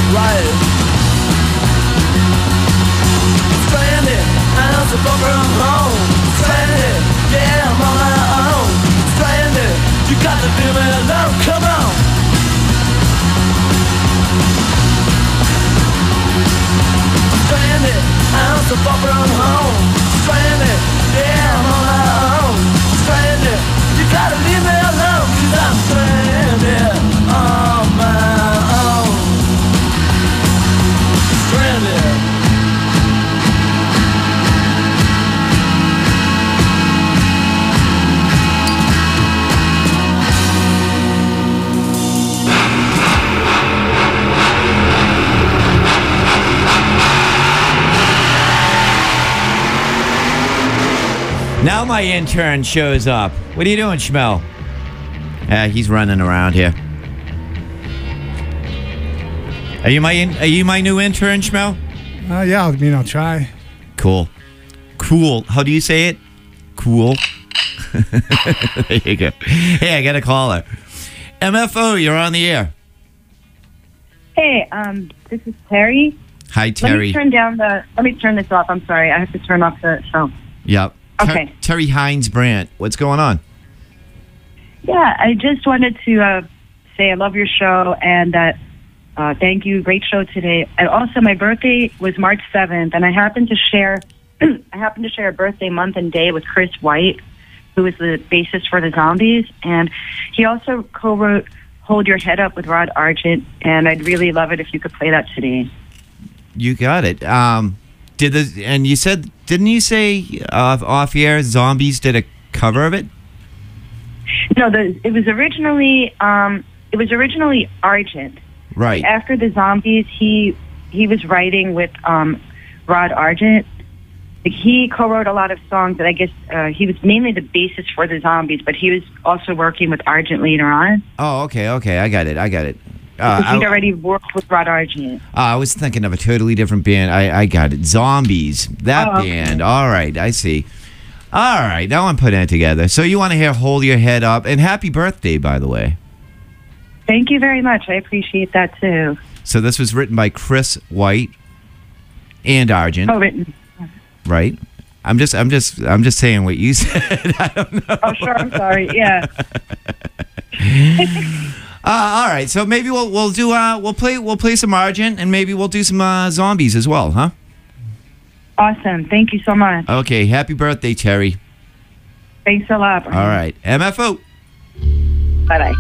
right. Stranded, I'm so far from home. Stranded, yeah, I'm on my own. Stranded, you got to leave me alone, come on. Stranded, I'm so far from home. Stranded, yeah, I'm on my own. Stranded, you gotta leave me alone, 'cause I'm stranded on my own. Stranded. Now my intern shows up. What are you doing, Schmel? He's running around here. Are you my new intern, Schmel? Yeah, I mean, I'll try. Cool. Cool. How do you say it? Cool. There you go. Hey, I got a caller. MFO, you're on the air. Hey, this is Terry. Hi, Terry. Let me turn this off. I'm sorry. I have to turn off the show. Yep. Okay. Terry Hines Brandt. What's going on? Yeah, I just wanted to say I love your show and that thank you. Great show today. And also, my birthday was March 7th, and I happened to share a birthday month and day with Chris White, who is the bassist for the Zombies, and he also co-wrote "Hold Your Head Up" with Rod Argent, and I'd really love it if you could play that today. You got it. And you said, didn't you say off air Zombies did a cover of it? No, it was originally Argent. Right. After the Zombies, he was writing with Rod Argent. He co-wrote a lot of songs that I guess he was mainly the bassist for the Zombies, but he was also working with Argent later on. Oh, okay. I got it. He'd already worked with Rod Argent. I was thinking of a totally different band. I got it. Zombies. That band. All right. I see. All right. Now I'm putting it together. So you want to hear "Hold Your Head Up." And happy birthday, by the way. Thank you very much. I appreciate that, too. So this was written by Chris White and Argent. Oh, written. Right? I'm just saying what you said. I don't know. Oh, sure. I'm sorry. Yeah. All right, so maybe we'll play some Argent, and maybe we'll do some Zombies as well, huh? Awesome. Thank you so much. Okay, happy birthday, Terry. Thanks a lot. All right, MFO. Bye-bye.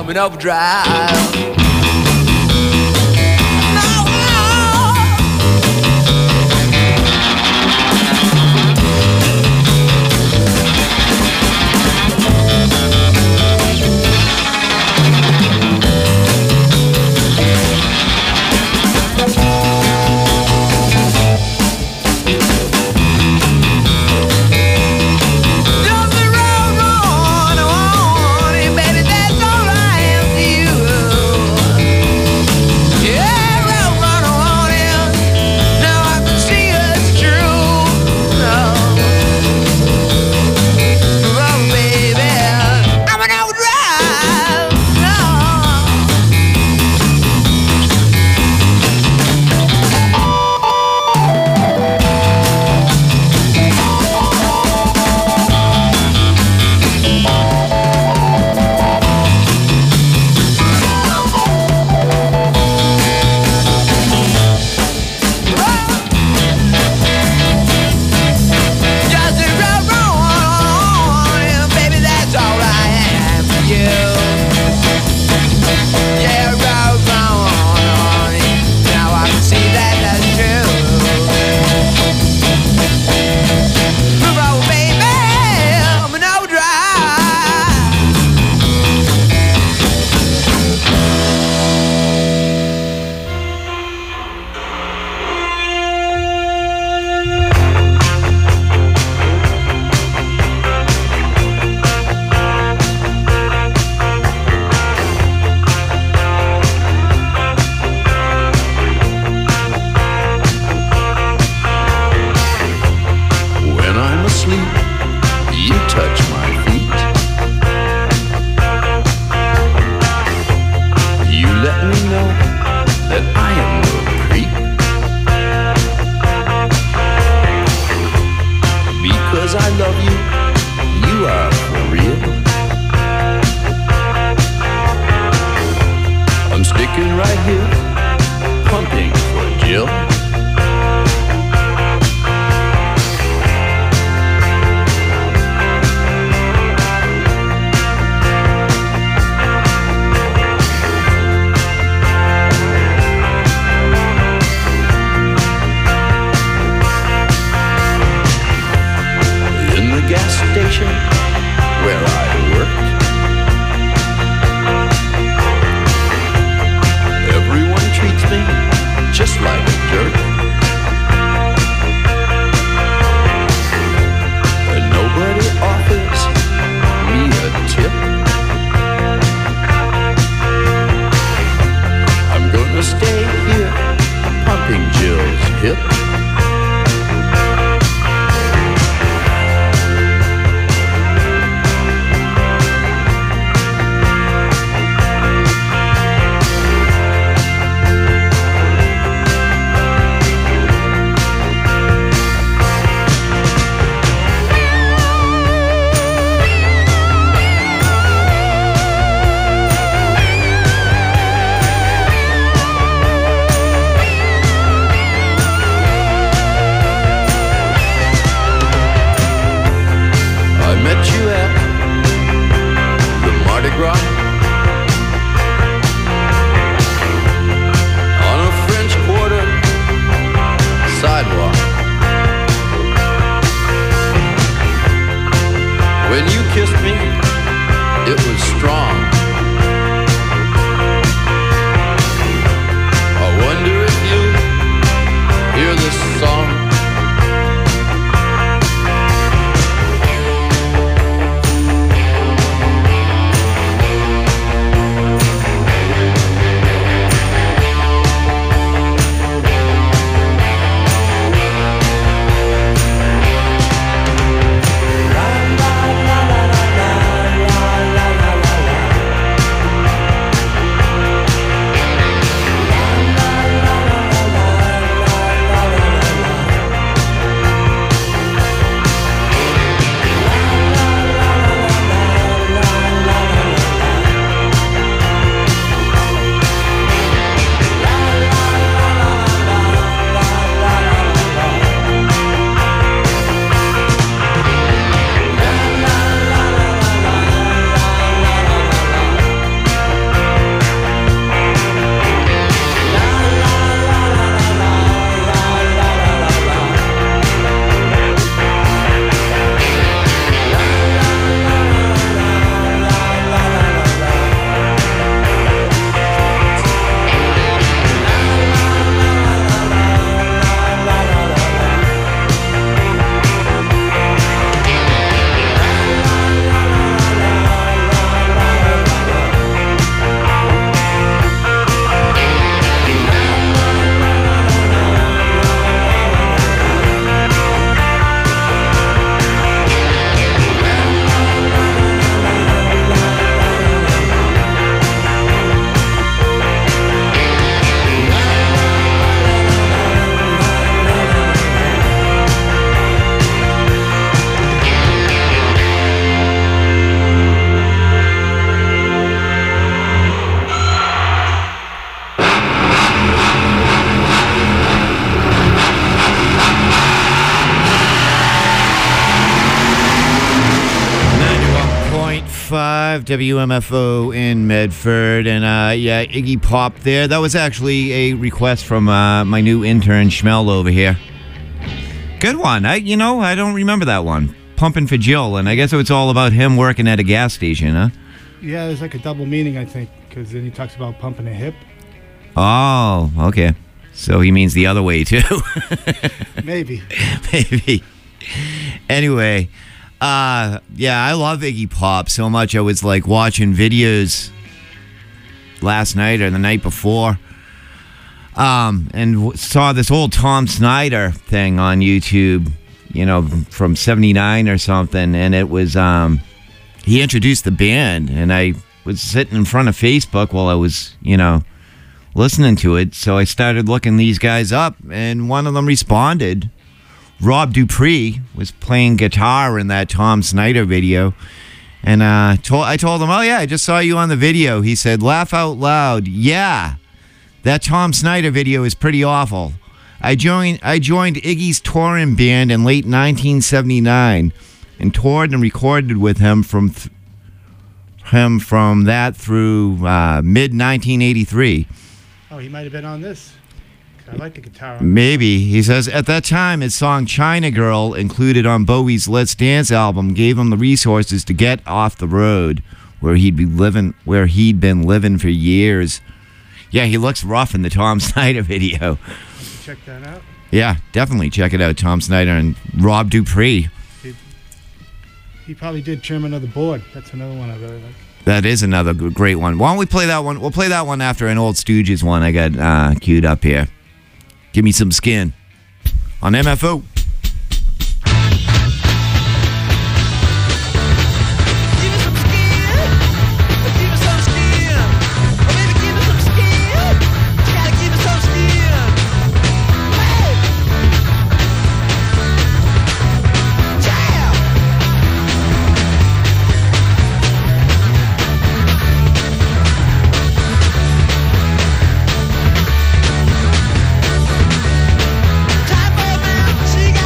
home in overdrive. Just the road, run, baby, that's all I am to you. 101.5 WMFO in Medford. And yeah, Iggy Pop there. That was actually a request from my new intern, Schmel, over here. Good one. I don't remember that one. Pumping for Jill. And I guess it was all about him working at a gas station, huh? Yeah, there's like a double meaning, I think, because then he talks about pumping a hip. Oh, okay. So he means the other way, too. Maybe. Maybe. Anyway, yeah, I love Iggy Pop so much. I was like watching videos last night or the night before, and saw this old Tom Snyder thing on YouTube, from '79 or something, and it was he introduced the band, and I was sitting in front of Facebook while I was, listening to it, so I started looking these guys up, and one of them responded. Rob Dupree was playing guitar in that Tom Snyder video, and I told him, oh yeah, I just saw you on the video. He said, laugh out loud. Yeah, that Tom Snyder video is pretty awful. I joined Iggy's touring band in late 1979 and toured and recorded with him from that through mid 1983. Oh, he might have been on this. I like the guitar on Maybe. He says, at that time, his song China Girl, included on Bowie's Let's Dance album, gave him the resources to get off the road where he'd been living for years. Yeah, he looks rough in the Tom Snyder video. Check that out. Yeah, definitely check it out, Tom Snyder and Rob Dupree. He probably did Chairman of the Board. That's another one I really like. That is another great one. Why don't we play that one? We'll play that one after an old Stooges one I got queued up here. Give me some skin on MFO. She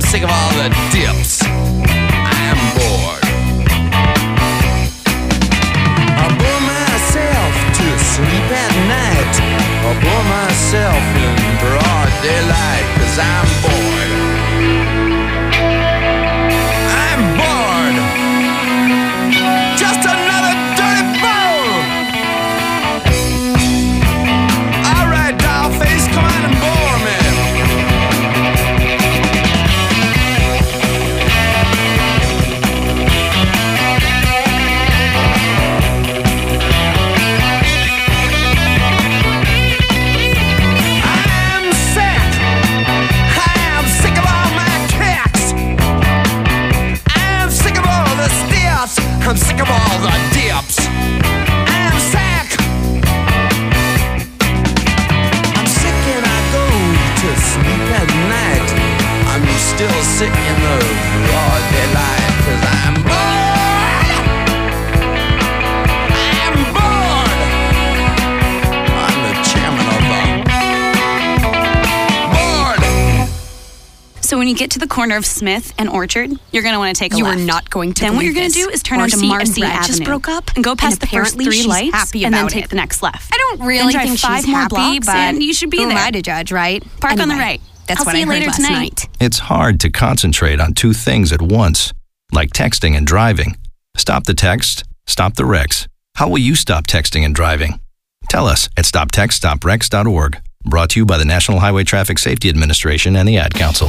sick of all the dips. I'm bored. I bore myself to sleep at night. I bore myself in broad daylight, 'cause I'm bored. I'm bored. Just another dirty fool. All right, dollface, come on and bore me. I'm sick of all the dips. I'm sick. I'm sick and I go to sleep at night. I'm still sick in the broad daylight, 'cause I'm bored. I'm bored. I'm the chairman of the board. So when you get to the corner of Smith and Orchard, you're going to want to take a You left. are not going to Then what believe you're going to this. do is turn onto Marcy and Brad Avenue. just broke up and go past and the first apparently 3 she's lights happy and then about take it. the next left. I don't really Then drive think 5 she's more happy, blocks but and you should be who there. am I to judge, right? Park on the Anyway, right. That's I'll what see I you heard later last tonight. night. It's hard to concentrate on two things at once, like texting and driving. Stop the text, stop the wrecks. How will you stop texting and driving? Tell us at stoptextstoprex.org. Brought to you by the National Highway Traffic Safety Administration and the Ad Council.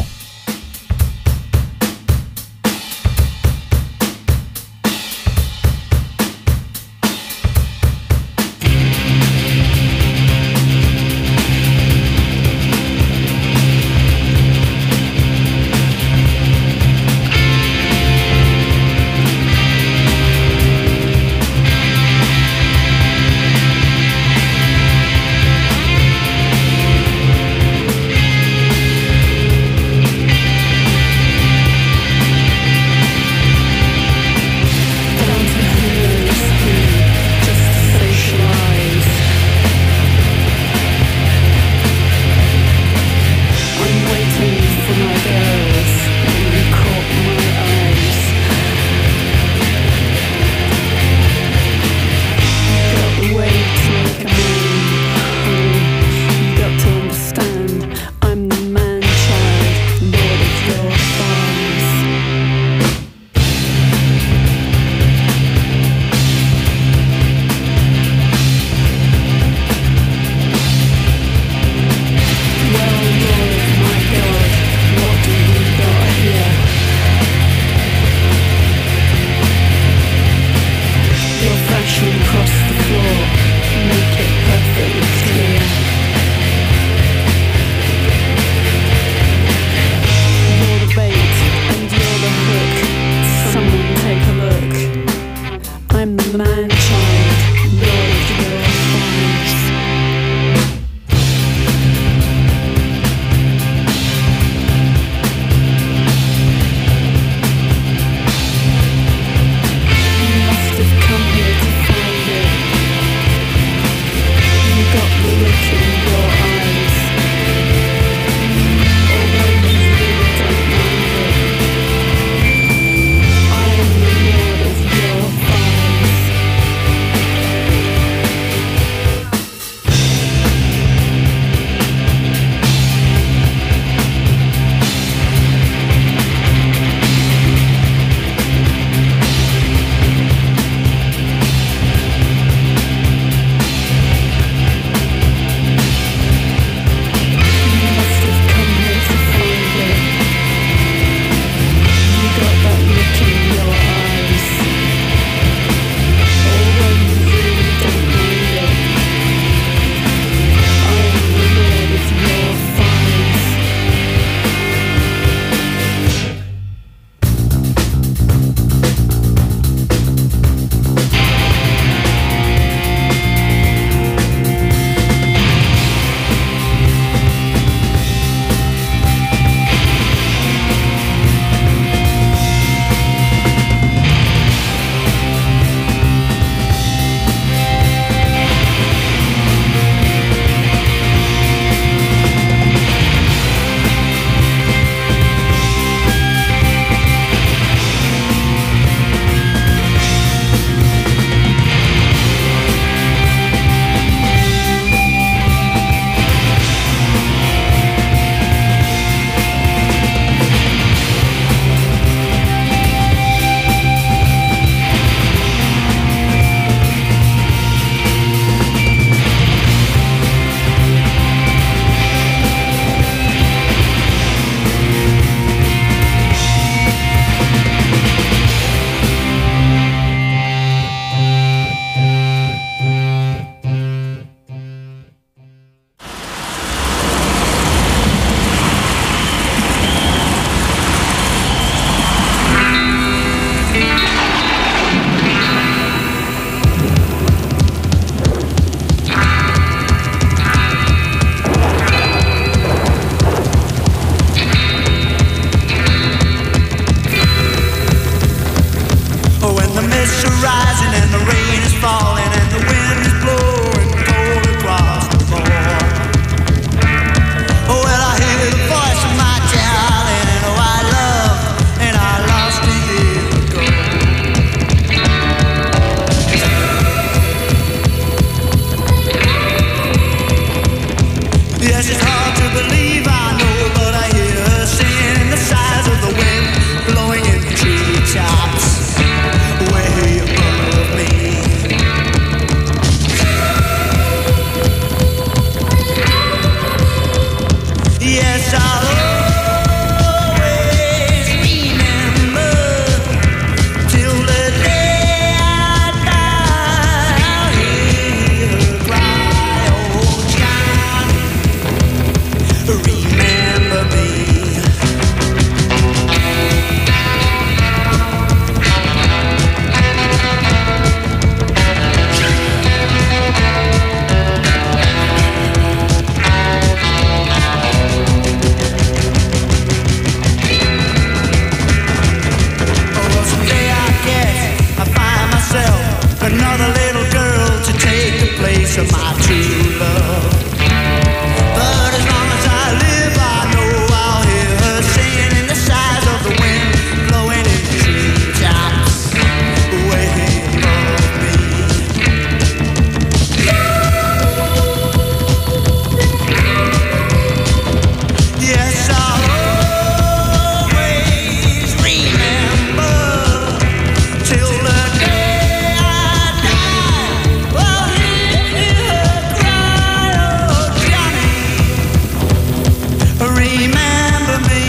remember me.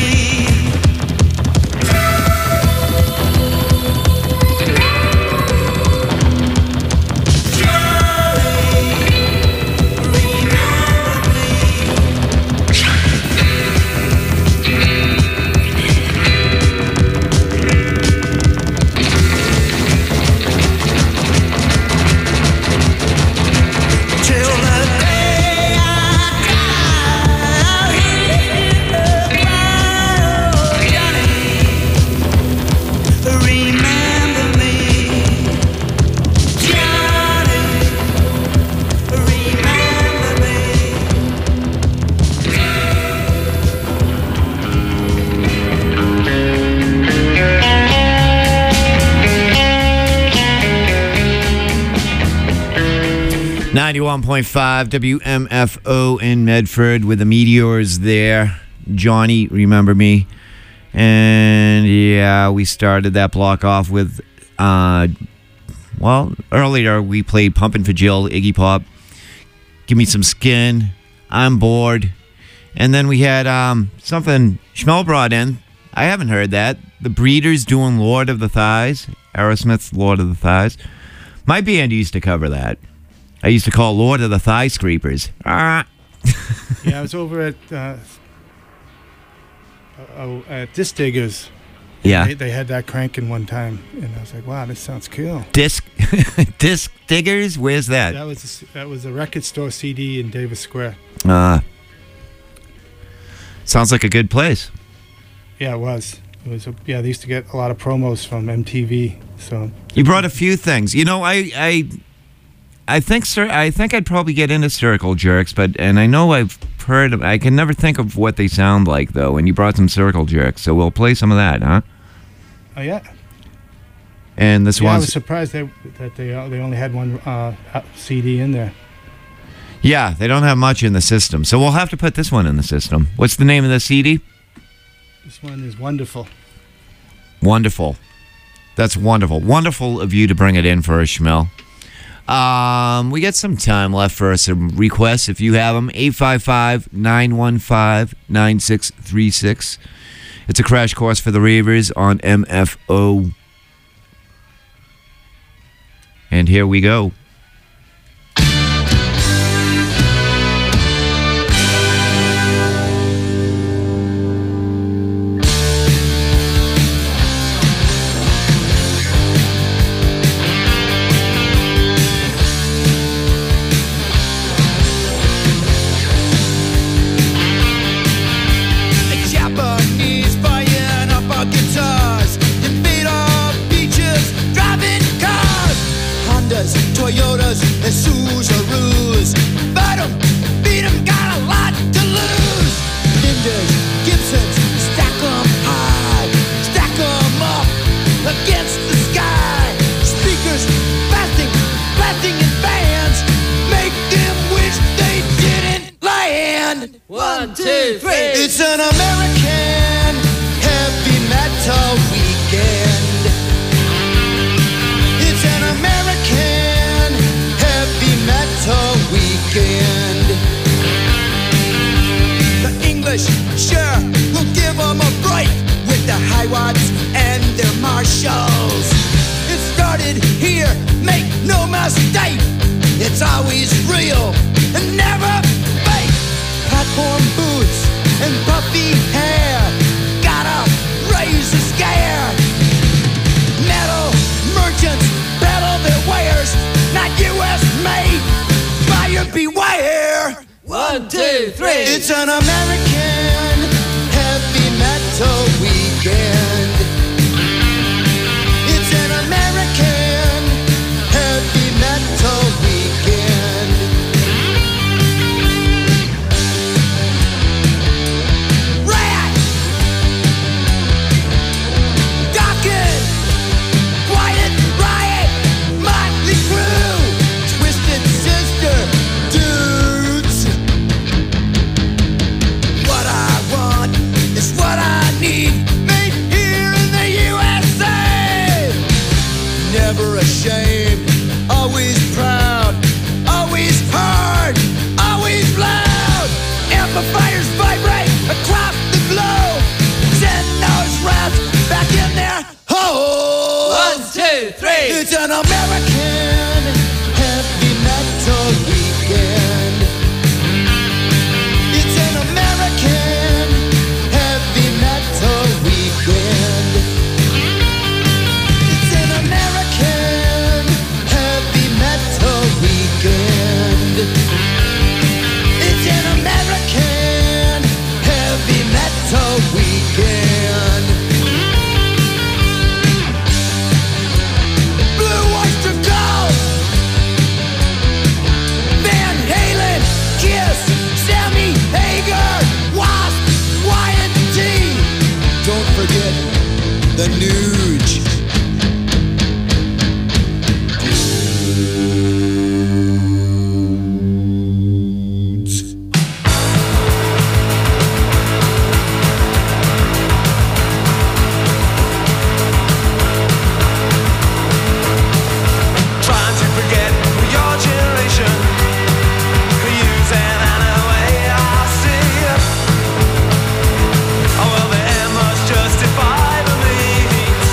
.5 WMFO in Medford with the Meteors there. Johnny, remember me? And yeah, we started that block off with, well, earlier we played Pumpin' for Jill, Iggy Pop, Give Me Some Skin, I'm Bored. And then we had something Schmel brought in. I haven't heard that. The Breeders doing Lord of the Thighs, Aerosmith's Lord of the Thighs. My band used to cover that. I used to call Lord of the Thigh Scrapers. Yeah, I was over at Disc Diggers. Yeah. They had that cranking one time, and I was like, wow, this sounds cool. Disc Diggers? Where's that? That was a record store CD in Davis Square. Sounds like a good place. Yeah, it was. They used to get a lot of promos from MTV. So you brought a few things. You know, I think I'd probably get into Circle Jerks, and I know I've heard of, I can never think of what they sound like though. And you brought some Circle Jerks, so we'll play some of that, huh? Oh yeah. And this I one's was surprised that they only had one CD in there. Yeah, they don't have much in the system, so we'll have to put this one in the system. What's the name of the CD? This one is Wonderful. Wonderful. That's wonderful. Wonderful of you to bring it in for us, Schmel. We got some time left for some requests if you have them. 855-915-9636. It's a crash course for the ravers on MFO. And here we go. Toyotas and Subarus. Fight 'em, beat 'em, got a lot to lose. Ninjas, Gibsons, stack 'em high, stack 'em up against the sky. Speakers blasting in bands, make them wish they didn't land. 1, 2, 3. It's an American heavy metal weekend. It's an American heavy metal weekend. The English sure will give them a break with the high watts and their Marshalls. It started here, make no mistake. It's always real and never fake. Platform boots and puffy hair, gotta raise the scare. Metal merchants peddle their wares, not US made. Buyer beware. 1, 2, 3. It's an American heavy metal weekend. It's an American heavy metal weekend. Rat, Dokken, Quiet Riot, Motley Crue, Twisted Sister, dudes. What the Nuge. Trying to forget your generation, using any way I see. Oh well, the end must justify the means.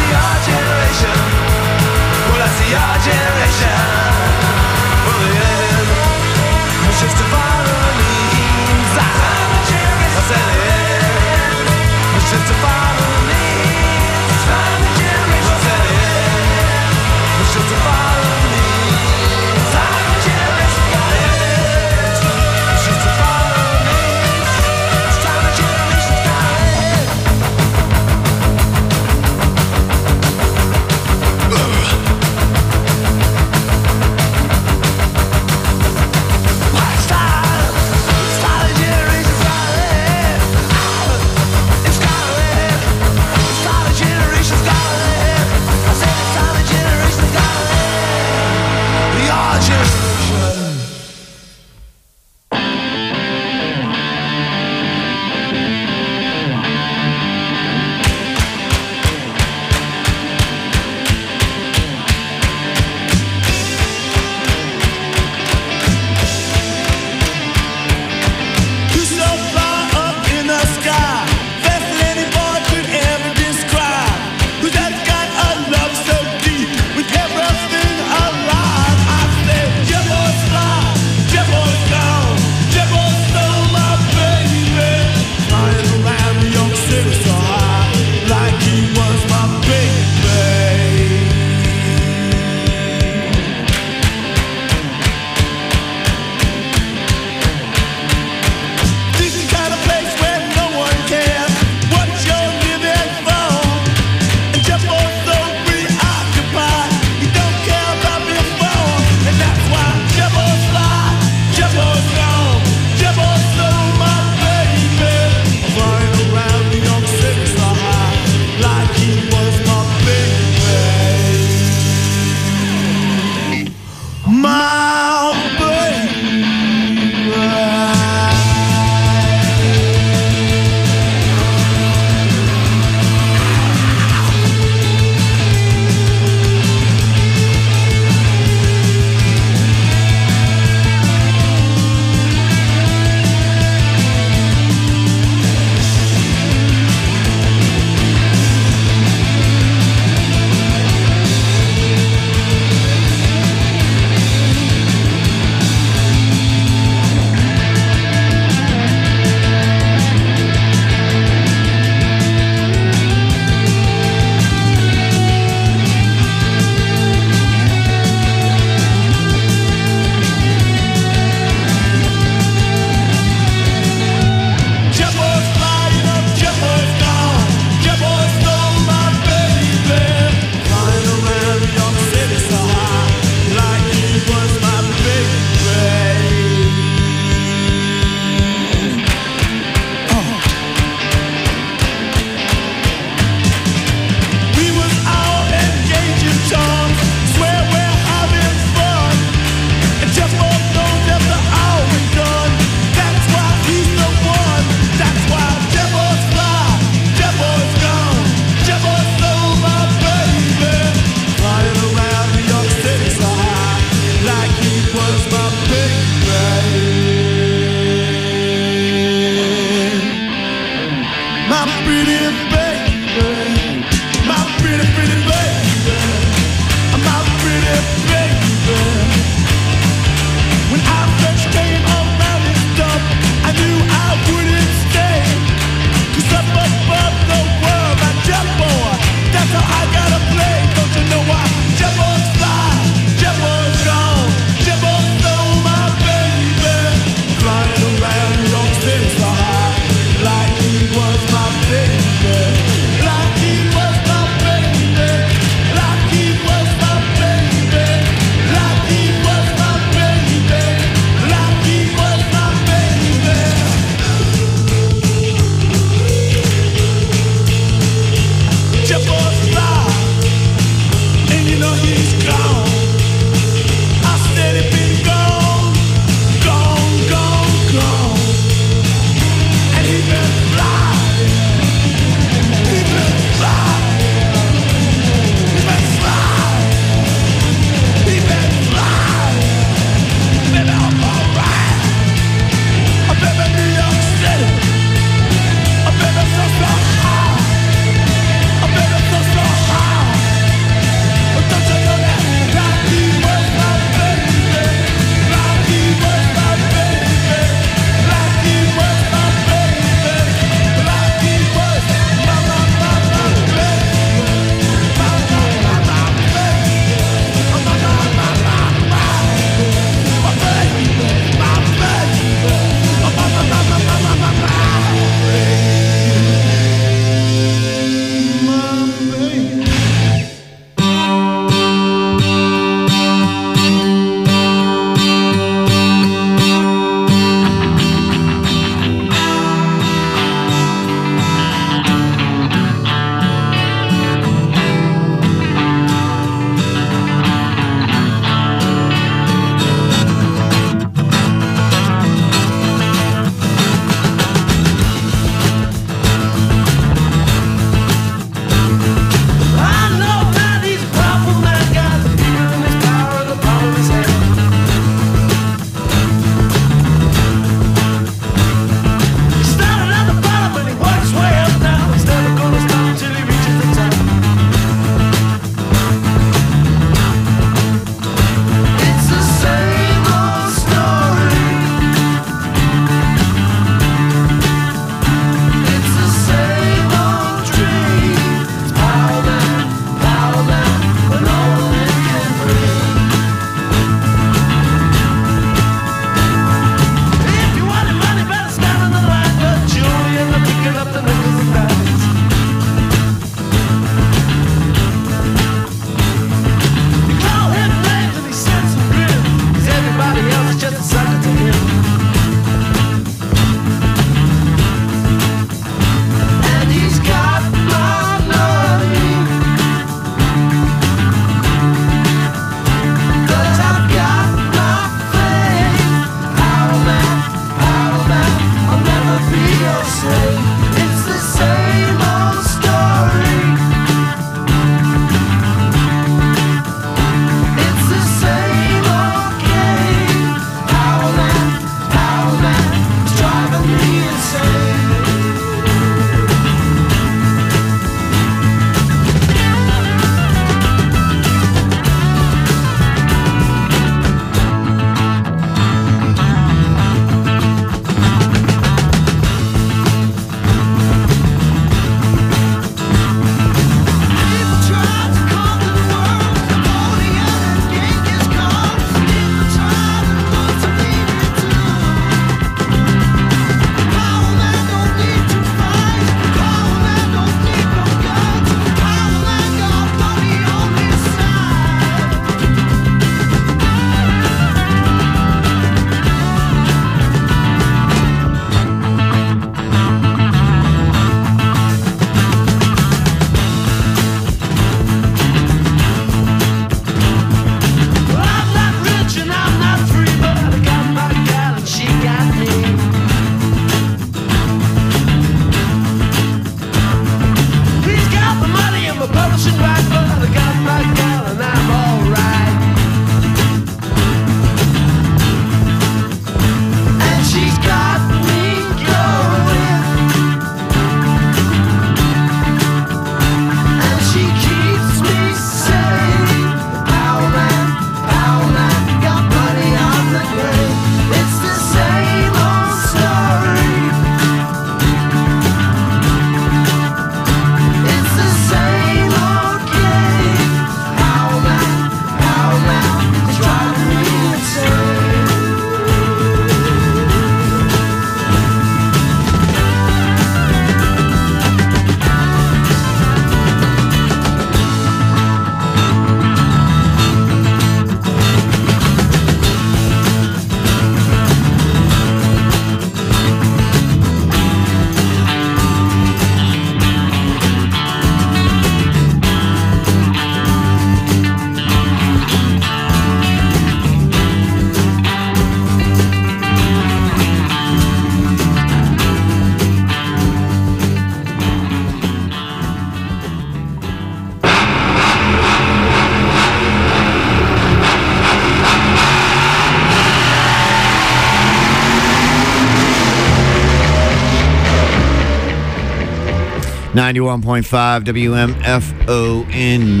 91.5 WMFO in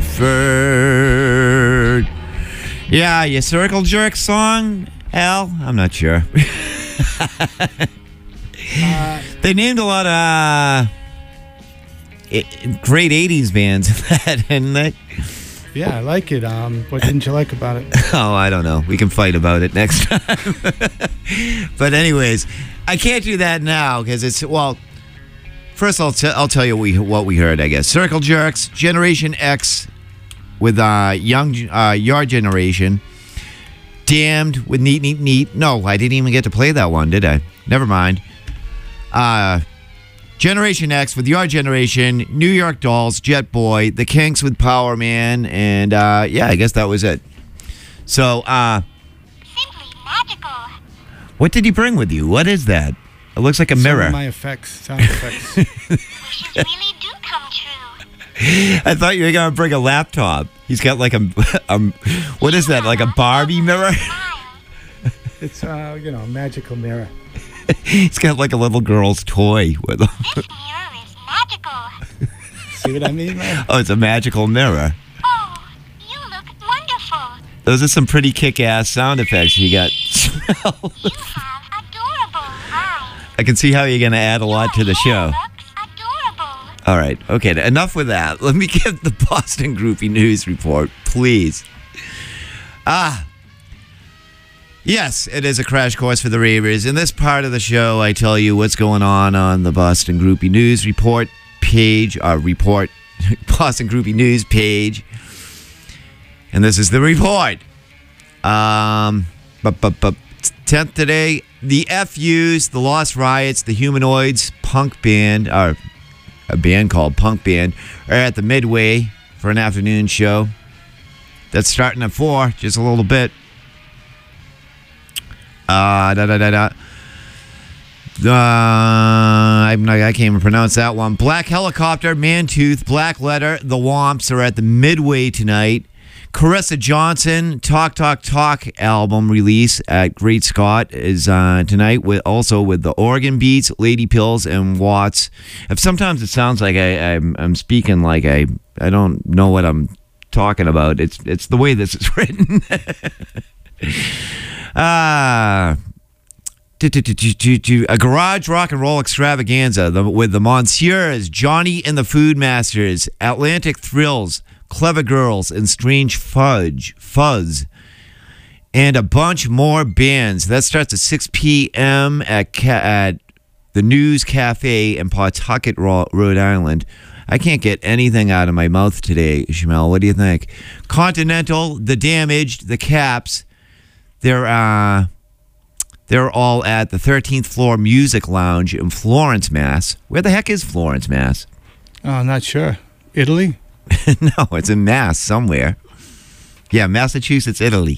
Medford. Yeah, your Circle Jerk song, Al? I'm not sure. They named a lot of great 80s bands in that, didn't they? Yeah, I like it. What didn't you like about it? Oh, I don't know. We can fight about it next time. But anyways, I can't do that now because it's, well, first I'll tell you what we heard, I guess. Circle Jerks, Generation X with Your Generation. Damned with Neat, Neat, Neat. No, I didn't even get to play that one, did I? Never mind. Generation X with Your Generation, New York Dolls, Jet Boy, The Kinks with Power Man, and yeah, I guess that was it. So, Simply magical. what did you bring with you? What is that? It looks like a Some mirror. of my sound effects. Wishes really do come true. I thought you were going to bring a laptop. He's got like a what is that, like a Barbie mirror? It's, a magical mirror. He's got like a little girl's toy with him. This mirror is magical. See what I mean, man? Oh, it's a magical mirror. Oh, you look wonderful. Those are some pretty kick-ass sound effects you got. You have adorable eyes. I can see how you're going to add a lot to the show. Looks adorable. All right. Okay, enough with that. Let me give the Boston Groupie News Report, please. Yes, it is a crash course for the ravers. In this part of the show, I tell you what's going on the Boston Groupie News Report page, Boston Groupie News page. And this is the report. 10th today, the FUs, the Lost Riots, the Humanoids, punk band, or a band called Punk Band, are at the Midway for an afternoon show. That's starting at 4, just a little bit. I can't even pronounce that one. Black Helicopter, Mantooth, Black Letter, The Womps are at the Midway tonight. Carissa Johnson, Talk Talk Talk album release at Great Scott is tonight, with the Oregon Beats, Lady Pills, and Watts. If sometimes it sounds like I'm speaking like I don't know what I'm talking about. It's the way this is written. A garage rock and roll extravaganza with the Monsieurs, Johnny and the Food Masters, Atlantic Thrills, Clever Girls, and Strange Fuzz, and a bunch more bands. That starts at 6 p.m. at the News Cafe in Pawtucket, Rhode Island. I can't get anything out of my mouth today, Shamel. What do you think? Continental, The Damaged, The Caps. They're all at the 13th Floor Music Lounge in Florence, Mass. Where the heck is Florence, Mass? Oh, I'm not sure. Italy? No, it's in Mass somewhere. Yeah, Massachusetts, Italy.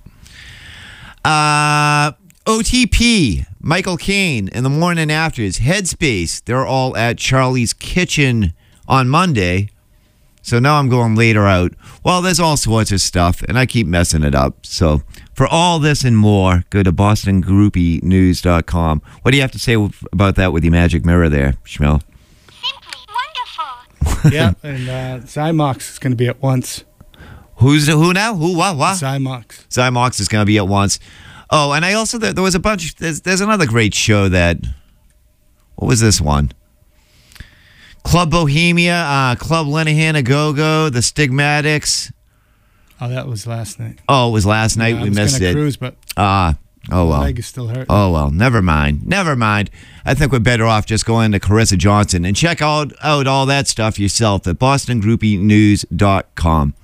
OTP, Michael Caine, and the Morning Afters, Headspace. They're all at Charlie's Kitchen on Monday. So now I'm going later out. Well, there's all sorts of stuff, and I keep messing it up. So for all this and more, go to BostonGroupieNews.com. What do you have to say about that with your magic mirror there, Shmel? Simply wonderful. Yeah, and Zymox is going to be at once. Who now? Who? What? Zymox. Zymox is going to be at once. Oh, and I also, there was a bunch, there's another great show that, what was this one? Club Bohemia, Club Lenahan A Go-Go, The Stigmatics. Oh, that was last night. Oh, it was last night. Yeah, we missed it. Cruise, but oh well. my leg is still hurt. Oh well, never mind. I think we're better off just going to Carissa Johnson and check out all that stuff yourself at BostonGroupieNews.com.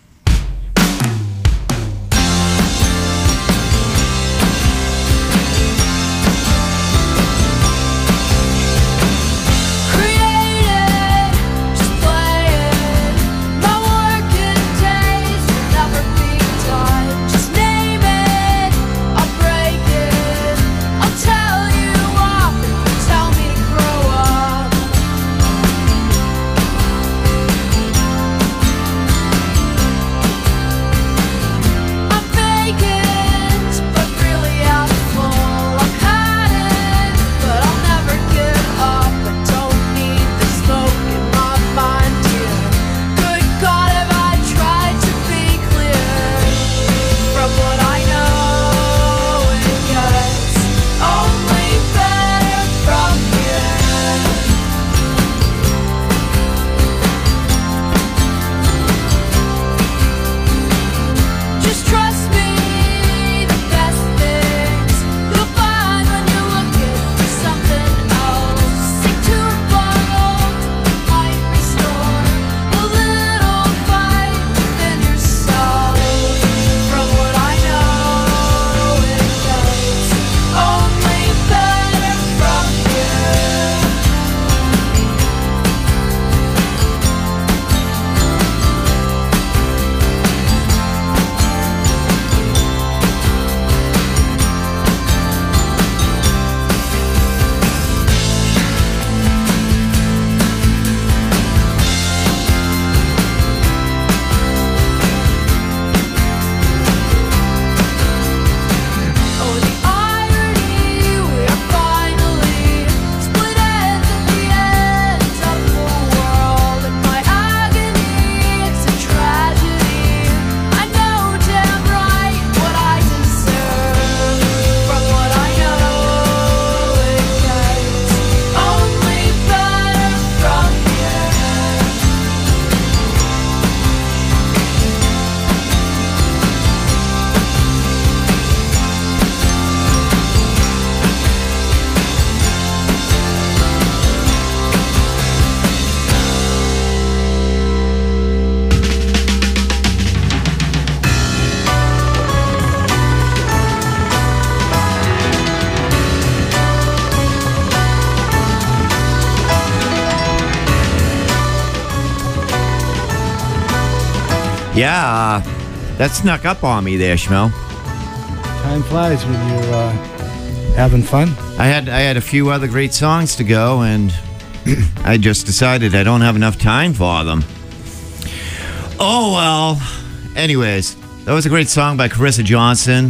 Yeah, that snuck up on me there, Schmel. Time flies when you're having fun. I had a few other great songs to go, and I just decided I don't have enough time for them. Oh, well. Anyways, that was a great song by Carissa Johnson.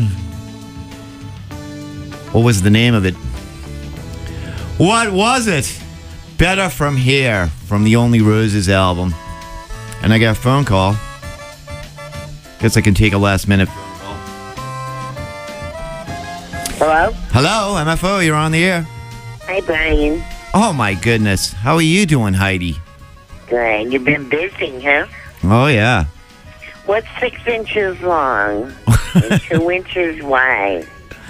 What was the name of it? What was it? Better From Here, from the Only Roses album. And I got a phone call. Guess I can take a last minute phone call. Hello? Hello, MFO, you're on the air. Hi, Brian. Oh, my goodness. How are you doing, Heidi? Good. You've been busy, huh? Oh, yeah. What's 6 inches long and 2 inches wide?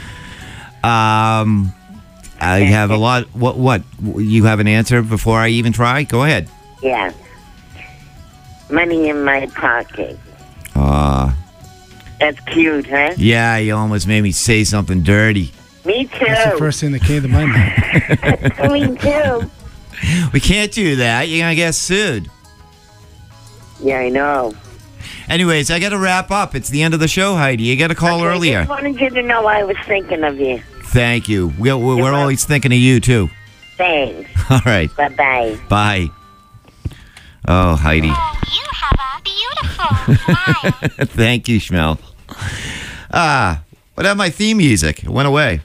I have a lot. What? You have an answer before I even try? Go ahead. Yeah. Money in my pocket. That's cute, huh? Yeah, you almost made me say something dirty. Me too. That's the first thing that came to my mind. Me too. We can't do that. You're going to get sued. Yeah, I know. Anyways, I got to wrap up. It's the end of the show, Heidi. You got to call I earlier. just wanted you to know I was thinking of you. Thank you. We're always thinking of you, too. Thanks. All right. Bye-bye. Bye. Oh, Heidi. Oh, you have a beautiful smile. Thank you, Schmel. What about my theme music? It went away.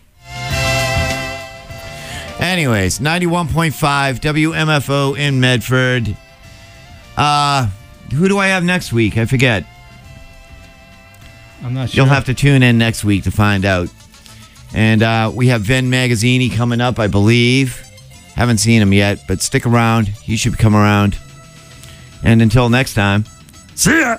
Anyways, 91.5 WMFO in Medford. Who do I have next week? I forget. I'm not sure. You'll have to tune in next week to find out. And we have Vin Magazzini coming up, I believe. Haven't seen him yet, but stick around. He should come around. And until next time, see ya!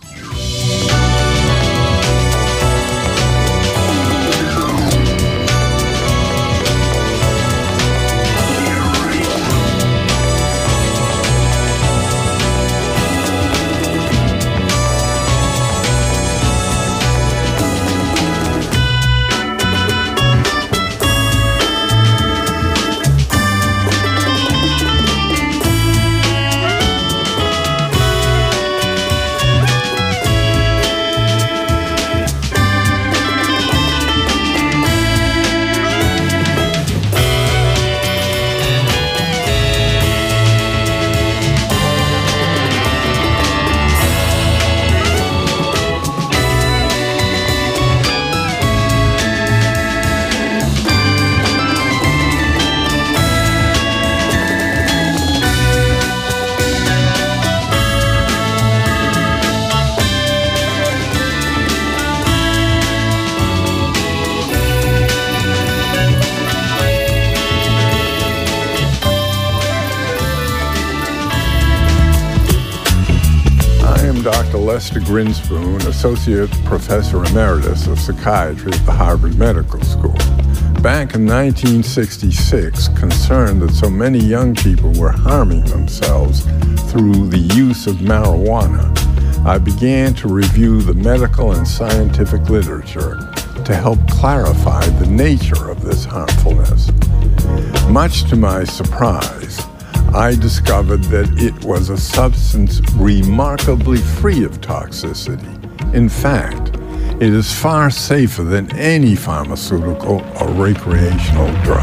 Lester Grinspoon, Associate Professor Emeritus of Psychiatry at the Harvard Medical School. Back in 1966, concerned that so many young people were harming themselves through the use of marijuana, I began to review the medical and scientific literature to help clarify the nature of this harmfulness. Much to my surprise, I discovered that it was a substance remarkably free of toxicity. In fact, it is far safer than any pharmaceutical or recreational drug.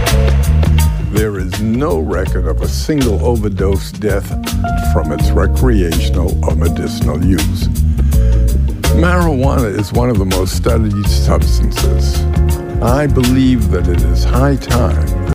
There is no record of a single overdose death from its recreational or medicinal use. Marijuana is one of the most studied substances. I believe that it is high time